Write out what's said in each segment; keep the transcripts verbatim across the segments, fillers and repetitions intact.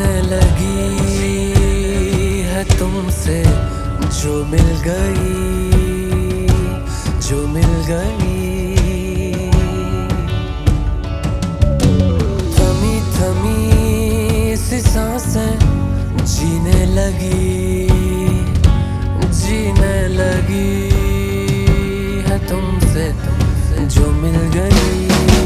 जीने लगी है तुमसे जो मिल गई, जो मिल गई। थमी थमी सी सांसें जीने लगी, जीने लगी है तुमसे जो मिल गई।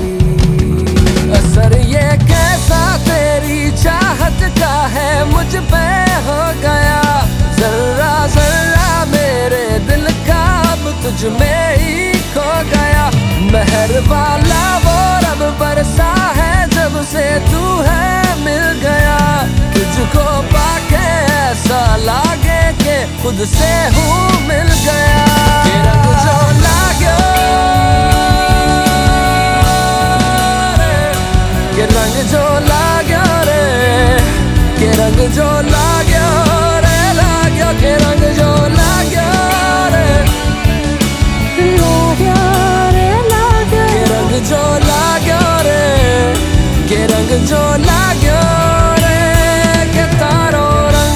असर ये कैसा तेरी चाहत का है मुझ पे हो गया, जर्रा जर्रा मेरे दिल का अब तुझ में ही खो गया। मेहर वाला वो रब बरसा है जब से तू है मिल गया। तुझको पाके ऐसा लागे के खुद से हूँ मिल गया। के रंग जो लागो के रंग जो लागो रे, के रंग जो लागो रे, लागो के रंग जो लागो रे, लागो रे लागो के रंग जो लागो रे, के रंग जो लागो रे, के तारो रंग।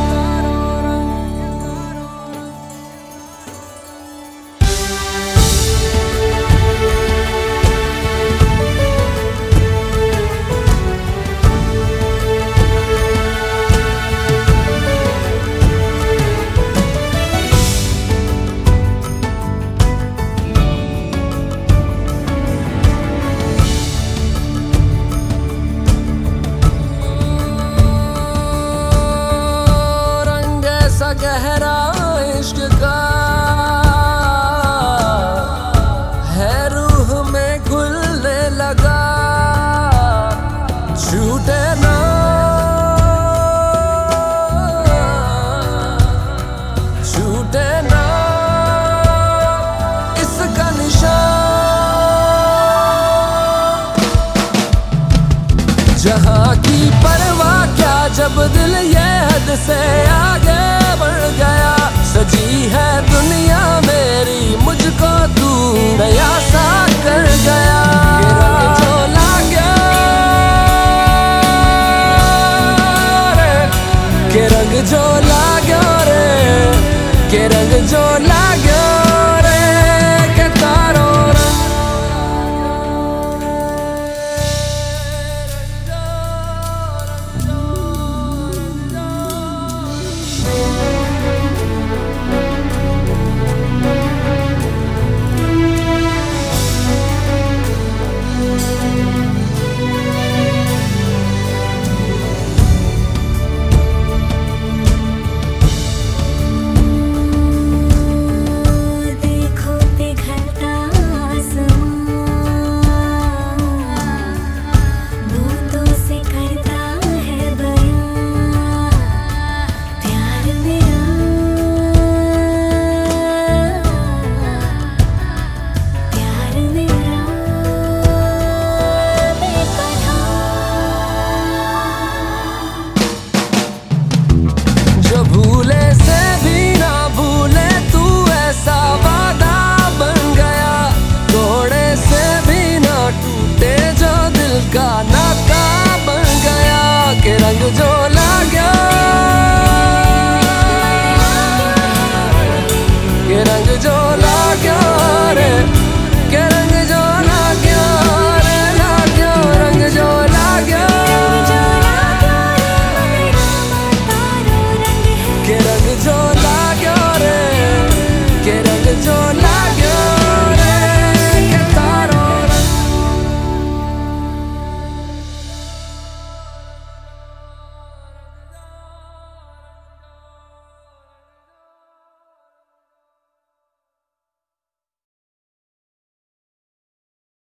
गहरा इश्क का है रूह में घुलने लगा, छूटे ना छूटे ना इसका निशान। जहाँ की परवाह क्या जब दिल ये हद से आगे बढ़ गया। सजी है दुनिया मेरी मुझको तू नया सा कर गया। के रंग जो लागो रे, के रंग जो लागो रे, के रंग जो लागो